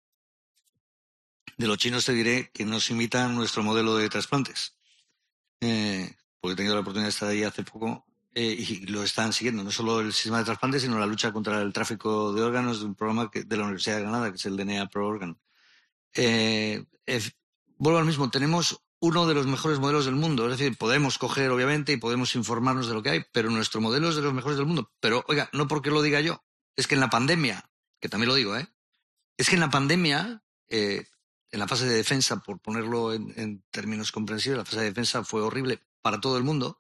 De los chinos te diré que nos imitan nuestro modelo de trasplantes. Eh, porque he tenido la oportunidad de estar ahí hace poco eh, y lo están siguiendo. No solo el sistema de trasplantes, sino la lucha contra el tráfico de órganos de un programa que, de la Universidad de Granada, que es el D N A Pro Organ. Eh, eh, vuelvo al mismo. Tenemos uno de los mejores modelos del mundo. Es decir, podemos coger, obviamente, y podemos informarnos de lo que hay, pero nuestro modelo es de los mejores del mundo. Pero, oiga, no porque lo diga yo. Es que en la pandemia, que también lo digo, ¿eh? Es que en la pandemia... Eh, en la fase de defensa, por ponerlo en, en términos comprensibles, la fase de defensa fue horrible para todo el mundo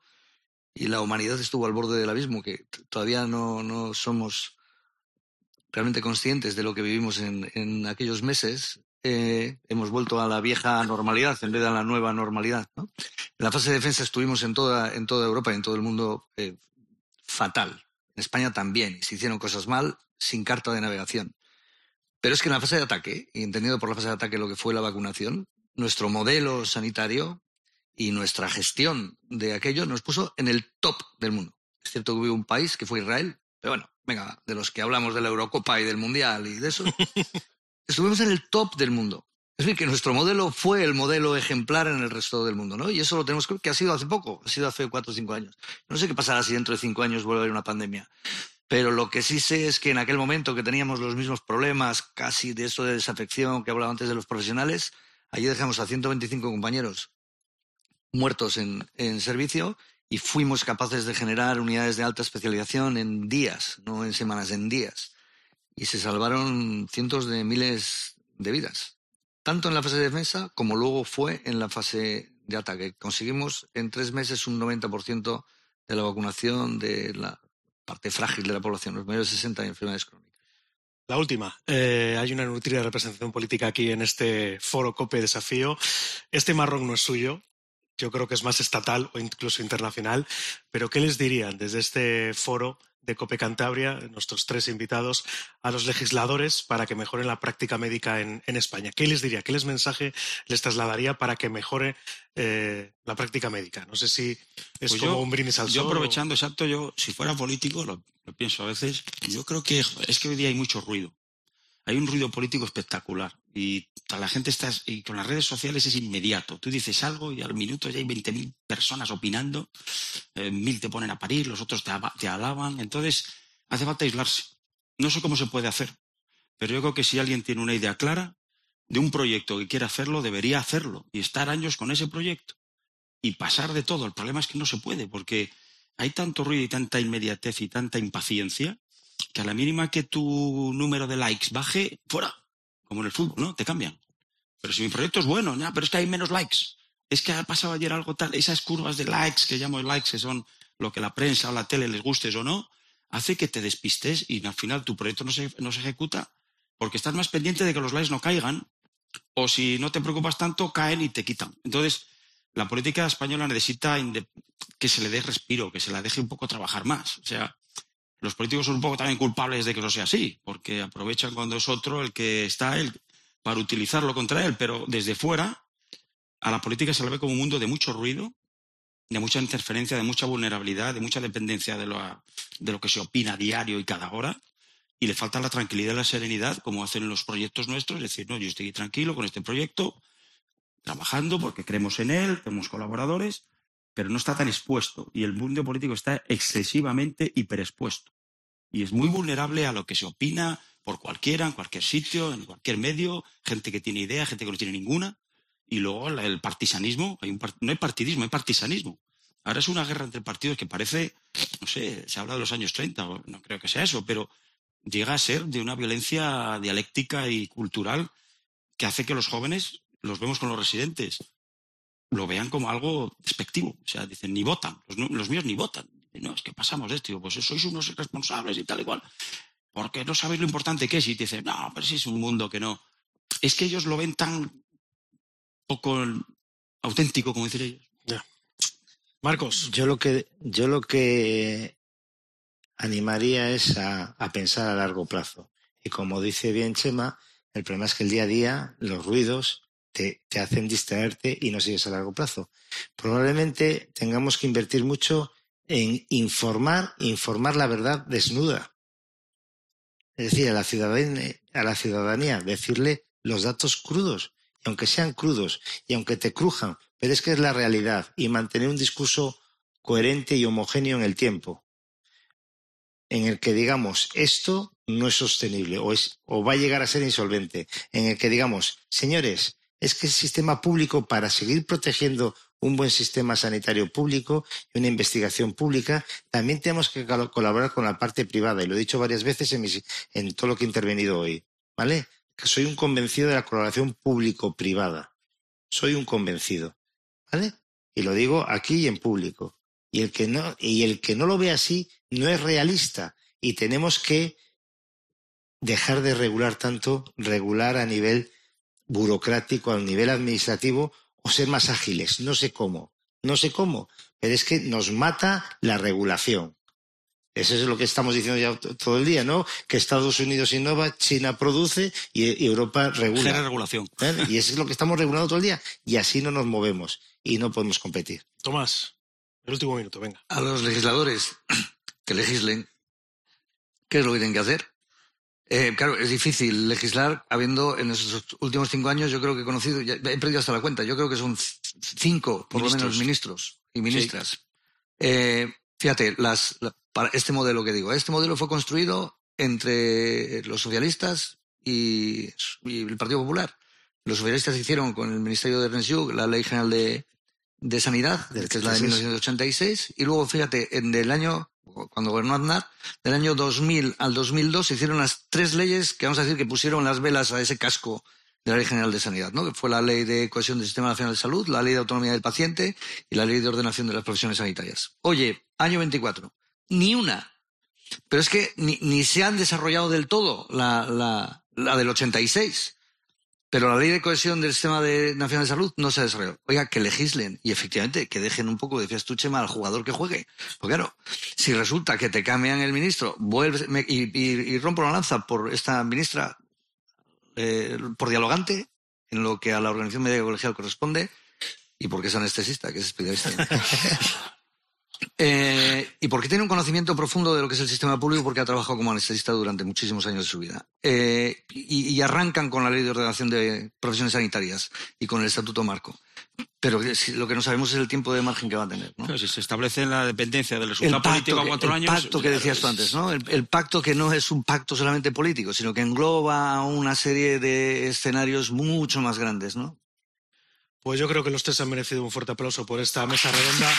y la humanidad estuvo al borde del abismo, que t- todavía no, no somos realmente conscientes de lo que vivimos en, en aquellos meses. Eh, hemos vuelto a la vieja normalidad en vez de a la nueva normalidad, ¿no? En la fase de defensa estuvimos en toda, en toda Europa y en todo el mundo eh, fatal. En España también, y se hicieron cosas mal sin carta de navegación. Pero es que en la fase de ataque, y entendido por la fase de ataque lo que fue la vacunación, nuestro modelo sanitario y nuestra gestión de aquello nos puso en el top del mundo. Es cierto que hubo un país que fue Israel, pero bueno, venga, de los que hablamos de la Eurocopa y del Mundial y de eso, estuvimos en el top del mundo. Es decir, que nuestro modelo fue el modelo ejemplar en el resto del mundo, ¿no? Y eso lo tenemos que ver, que ha sido hace poco, ha sido hace cuatro o cinco años. No sé qué pasará si dentro de cinco años vuelve a haber una pandemia. Pero lo que sí sé es que en aquel momento que teníamos los mismos problemas, casi de esto de desafección que hablaba antes de los profesionales, allí dejamos a ciento veinticinco compañeros muertos en, en servicio y fuimos capaces de generar unidades de alta especialización en días, no en semanas, en días. Y se salvaron cientos de miles de vidas, tanto en la fase de defensa como luego fue en la fase de ataque. Conseguimos en tres meses un noventa por ciento de la vacunación de la parte frágil de la población, los mayores de sesenta y enfermedades crónicas. La última. Eh, hay una nutrida representación política aquí en este foro COPE Desafío. Este marrón no es suyo. Yo creo que es más estatal o incluso internacional. Pero ¿qué les dirían desde este foro de COPE Cantabria, nuestros tres invitados, a los legisladores para que mejoren la práctica médica en, en España? ¿Qué les diría? ¿Qué les mensaje les trasladaría para que mejore eh, la práctica médica? No sé si es Pues como yo, un brindis al sol. Yo aprovechando, o... exacto, yo si fuera político, lo, lo pienso a veces, yo creo que es que hoy día hay mucho ruido. Hay un ruido político espectacular y la gente está, y con las redes sociales es inmediato. Tú dices algo y al minuto ya hay veinte mil personas opinando, eh, mil te ponen a parir, los otros te, te alaban. Entonces hace falta aislarse. No sé cómo se puede hacer, pero yo creo que si alguien tiene una idea clara de un proyecto que quiere hacerlo, debería hacerlo y estar años con ese proyecto y pasar de todo. El problema es que no se puede porque hay tanto ruido y tanta inmediatez y tanta impaciencia que a la mínima que tu número de likes baje, fuera, como en el fútbol, ¿no? Te cambian. Pero si mi proyecto es bueno, ya, pero es que hay menos likes. Es que ha pasado ayer algo tal. Esas curvas de likes, que llamo likes, que son lo que la prensa o la tele les gustes o no, hace que te despistes y al final tu proyecto no se, no se ejecuta porque estás más pendiente de que los likes no caigan o si no te preocupas tanto, caen y te quitan. Entonces, la política española necesita que se le dé respiro, que se la deje un poco trabajar más. O sea, los políticos son un poco también culpables de que no sea así, porque aprovechan cuando es otro el que está él para utilizarlo contra él, pero desde fuera a la política se la ve como un mundo de mucho ruido, de mucha interferencia, de mucha vulnerabilidad, de mucha dependencia de lo, de lo que se opina a diario y cada hora, y le falta la tranquilidad y la serenidad, como hacen los proyectos nuestros, es decir, no, yo estoy tranquilo con este proyecto, trabajando porque creemos en él, tenemos colaboradores, pero no está tan expuesto, y el mundo político está excesivamente hiperexpuesto, y es muy vulnerable a lo que se opina por cualquiera, en cualquier sitio, en cualquier medio, gente que tiene idea, gente que no tiene ninguna. Y luego el partisanismo, hay un part... no hay partidismo, hay partisanismo. Ahora es una guerra entre partidos que parece, no sé, se habla de los años treinta, no creo que sea eso, pero llega a ser de una violencia dialéctica y cultural que hace que los jóvenes, los vemos con los residentes, lo vean como algo despectivo. O sea, dicen, ni votan, los, los míos ni votan. No, es que pasamos de esto, digo, pues sois unos irresponsables y tal y cual, porque no sabéis lo importante que es. Y te dicen, no, pero si es un mundo que no. Es que ellos lo ven tan poco auténtico, como dicen ellos. Ya. Marcos. Yo lo que, yo lo que animaría es a, a pensar a largo plazo. Y como dice bien Chema, el problema es que el día a día, los ruidos te, te hacen distraerte y no sigues a largo plazo. Probablemente tengamos que invertir mucho en informar, informar la verdad desnuda. Es decir, a la ciudadanía, a la ciudadanía decirle los datos crudos. Y aunque sean crudos y aunque te crujan, pero es que es la realidad, y mantener un discurso coherente y homogéneo en el tiempo, en el que digamos esto no es sostenible o, es, o va a llegar a ser insolvente, en el que digamos, señores, es que el sistema público, para seguir protegiendo un buen sistema sanitario público y una investigación pública, también tenemos que colaborar con la parte privada, y lo he dicho varias veces en, mis, en todo lo que he intervenido hoy, ¿vale? Que soy un convencido de la colaboración público-privada. Soy un convencido, ¿vale? Y lo digo aquí y en público. Y el que no, y el que no lo ve así no es realista. Y tenemos que dejar de regular tanto, regular a nivel burocrático, a nivel administrativo, o ser más ágiles. No sé cómo, no sé cómo, pero es que nos mata la regulación. Eso es lo que estamos diciendo ya todo el día, ¿no? Que Estados Unidos innova, China produce y Europa regula. Genera regulación. ¿Eh? Y eso es lo que estamos regulando todo el día. Y así no nos movemos y no podemos competir. Tomás, el último minuto, venga. A los legisladores que legislen, ¿qué es lo que tienen que hacer? Eh, claro, es difícil legislar habiendo en esos últimos cinco años, yo creo que he conocido, ya he perdido hasta la cuenta, yo creo que son cinco, por ministros. lo menos, ministros y ministras. Sí. Eh, fíjate, las, la, para este modelo que digo, este modelo fue construido entre los socialistas y, y el Partido Popular. Los socialistas hicieron con el Ministerio de Ernest Lluch la Ley General de, de Sanidad, que es la de mil novecientos ochenta y seis, y luego, fíjate, en el año, cuando gobernó Aznar, del año dos mil al dos mil dos se hicieron las tres leyes que vamos a decir que pusieron las velas a ese casco de la Ley General de Sanidad, ¿no? Que fue la Ley de Cohesión del Sistema Nacional de Salud, la Ley de Autonomía del Paciente y la Ley de Ordenación de las Profesiones Sanitarias. Oye, año veinticuatro, ni una. Pero es que ni, ni se han desarrollado del todo la, la, la del ochenta y seis. Pero la Ley de Cohesión del Sistema de, Nacional de Salud no se ha desarrollado. Oiga, que legislen y efectivamente que dejen un poco, decías tú, Chema, al jugador que juegue. Porque claro, si resulta que te cambian el ministro, vuelves me, y, y, y rompo la lanza por esta ministra, eh, por dialogante, en lo que a la organización médica colegial corresponde, y porque es anestesista, que es especialista. Eh, y porque tiene un conocimiento profundo de lo que es el sistema público, porque ha trabajado como anestesista durante muchísimos años de su vida. Eh, y, y arrancan con la Ley de Ordenación de Profesiones Sanitarias y con el Estatuto Marco. Pero lo que no sabemos es el tiempo de margen que va a tener, ¿no? Claro, si se establece la dependencia del resultado político a cuatro años... El pacto que decías tú antes, ¿no? El, el pacto que no es un pacto solamente político, sino que engloba una serie de escenarios mucho más grandes, ¿no? Pues yo creo que los tres han merecido un fuerte aplauso por esta mesa redonda.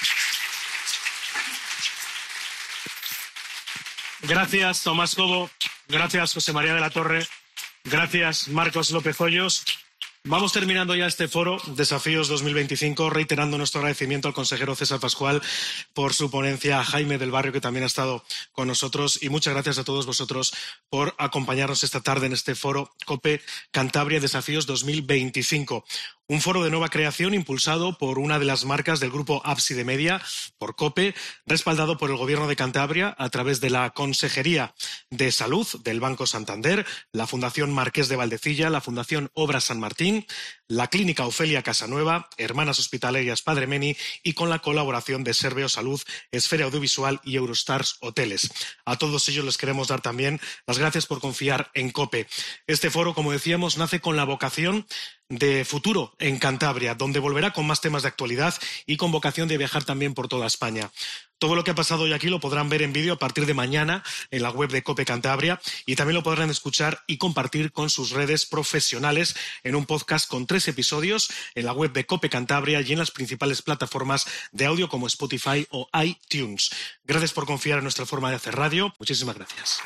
Gracias, Tomás Cobo. Gracias, José María de la Torre. Gracias, Marcos López Hoyos. Vamos terminando ya este foro Desafíos dos mil veinticinco, reiterando nuestro agradecimiento al consejero César Pascual por su ponencia, a Jaime del Barrio, que también ha estado con nosotros, y muchas gracias a todos vosotros por acompañarnos esta tarde en este foro COPE Cantabria Desafíos dos mil veinticinco. Un foro de nueva creación impulsado por una de las marcas del grupo Ábside Media, por COPE, respaldado por el Gobierno de Cantabria a través de la Consejería de Salud del Banco Santander, la Fundación Marqués de Valdecilla, la Fundación Obras San Martín, la Clínica Ofelia Casanueva, Hermanas Hospitalarias Padre Meni y con la colaboración de Serveo Salud, Esfera Audiovisual y Eurostars Hoteles. A todos ellos les queremos dar también las gracias por confiar en COPE. Este foro, como decíamos, nace con la vocación de futuro en Cantabria, donde volverá con más temas de actualidad y con vocación de viajar también por toda España. Todo lo que ha pasado hoy aquí lo podrán ver en vídeo a partir de mañana en la web de COPE Cantabria y también lo podrán escuchar y compartir con sus redes profesionales en un podcast con tres episodios en la web de COPE Cantabria y en las principales plataformas de audio como Spotify o iTunes. Gracias por confiar en nuestra forma de hacer radio. Muchísimas gracias.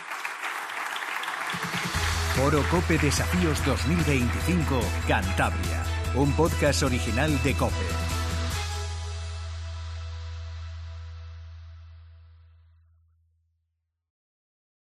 Foro COPE Desafíos dos mil veinticinco Cantabria, un podcast original de COPE.